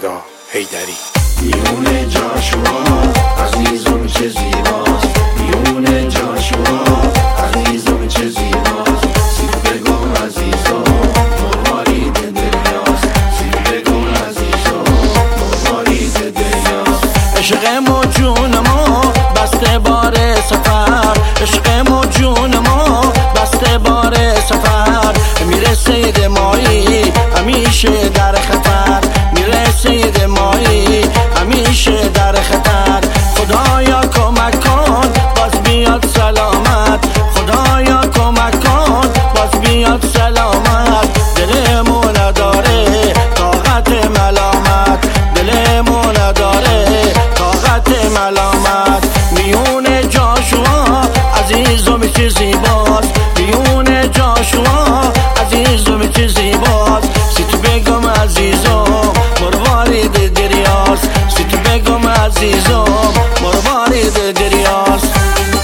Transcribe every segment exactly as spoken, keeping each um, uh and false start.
خدا حیدری. میونه جاشوا عزیزم چه زیباست، میونه جاشوا عزیزم چه زیباست. سید بگم عزیزم مروارید دریاست، سید بگم عزیزم مروارید دریاست. عشق ما جون ما بسته بار سفر، عشق ما جون ما بسته بار سفر. میره سید مایی همیشه در خطر، میره سید مایی همیشه در خطر. خدایا کمک کن باز بیاد سلامت، خدایا کمک کن باز بیاد سلامت. دلمون نداره طاقت ملامت، دلمون نداره طاقت ملامت. میون جاشوا عزیزم چه زیباست، میون جاشوا عزیزم چه زیباست. سیت بگم عزیزم مروارید دریاست، سیت بگم عزیزم مروارید دریاست.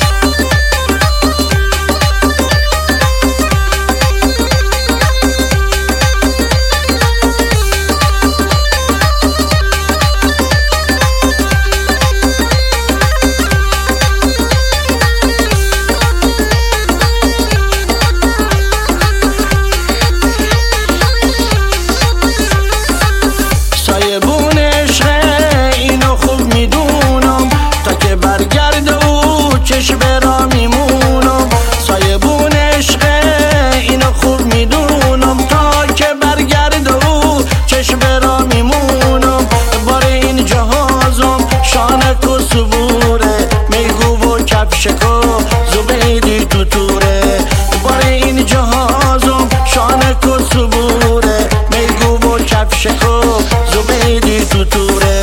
سایبون عشق اینو خوب میدونم، تا که برگرده او چشم را میمونم. سایبون عشق اینو خوب میدونم، تا که برگرده او چشم را میمونم. بار این جهازم شانک و صبوره، میگو و کفشک و زبیدی تو توره. بار این جهازم شانک و صبوره، میگو و کفشک و زبیدی تو توره.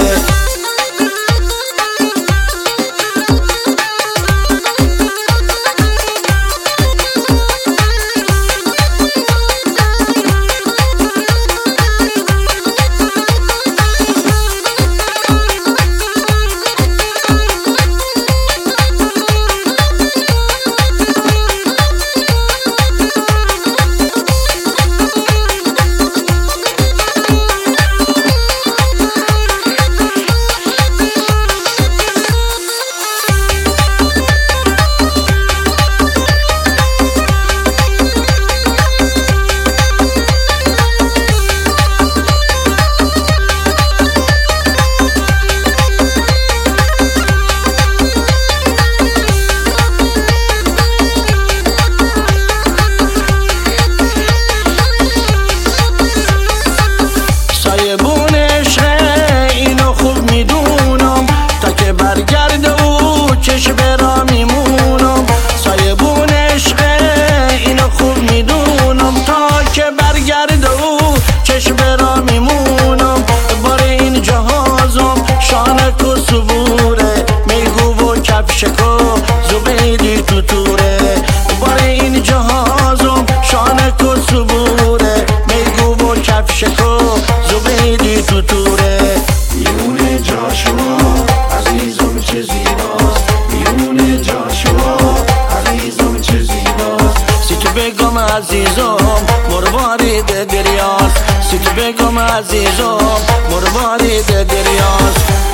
سایبون عشق اینو خوب میدونم، تا که برگرده او چشم را میمونم. سایبون عشق اینو خوب میدونم، تا که برگرده او چشم را میمونم. بار این جهازم شانک و صبوره، میگو و کفشک و زبیدی تو توره. بار این جهازم شانک و صبوره، میگو و کفشک و زبیدی تو توره. میونه جاشوا عزیزم چه زیباست، میونه جاشوا عزیزم چه زیباست. سیت بگم عزیزم مروارید دریاست، سیت بگم عزیزم مروارید دریاست.